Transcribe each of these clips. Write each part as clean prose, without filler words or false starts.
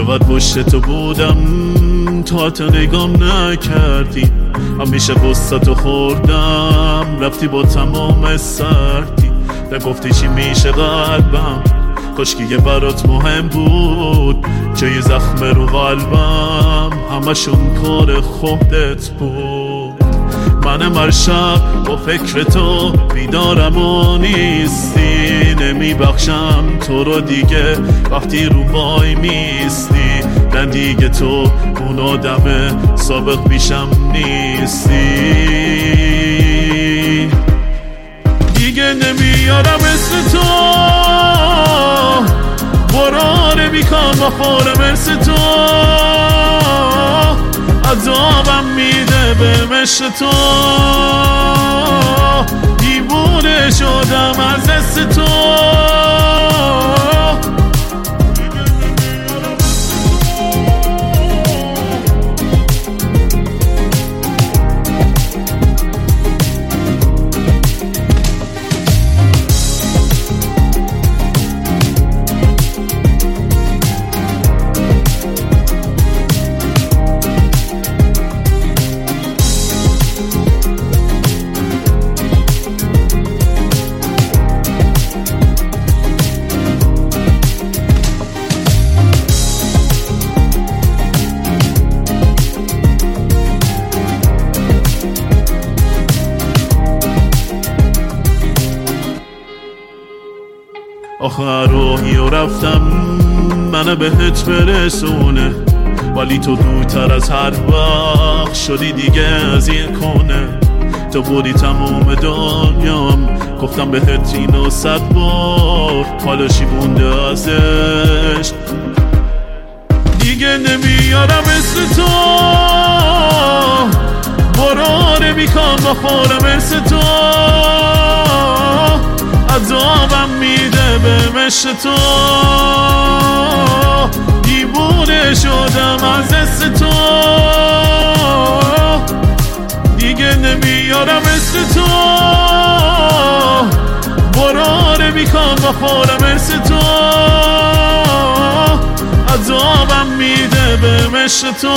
چقدر پشت تو بودم تا تو نگام نکردی، همیشه قصتو خوردم رفتی با تمام سردی. نگفتی چی میشه قلبم، کاشکی یه برات مهم بود، جای زخم رو قلبم همشون کار خودت بود. منم هر شب با فکر تو بیدارم و نیستی، نمیبخشم تو رو دیگه وقتی رو وای میستی. نه دیگه تو اون آدم سابق پیشم نیستی، دیگه نمیارم اسم تو، براره میکن بخورم ارس تو، عذابم میده به مشت تو، دیوونه شدم از دست تو. آخر روحی و رفتم منو بهت برسونه، ولی تو دورتر از هر وقت شدی دیگه از این کنه. تو بودی تموم دنیام، گفتم بهت اینو 100 بار، حالا چی مونده ازش؟ دیگه نمیارم اسم تو، براره میکن بخورم ارس تو، عذابم میده به مشت تو، دیوونه شدم از دست تو، دیگه نمیارم اسم تو، براره میکن بخورم ارس تو، عذابم میده به مشت تو،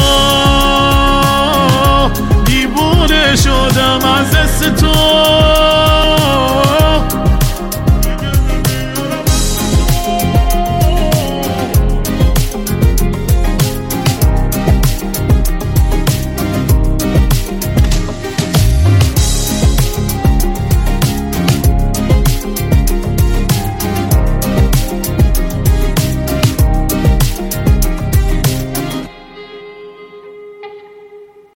دیوونه شدم از دست تو.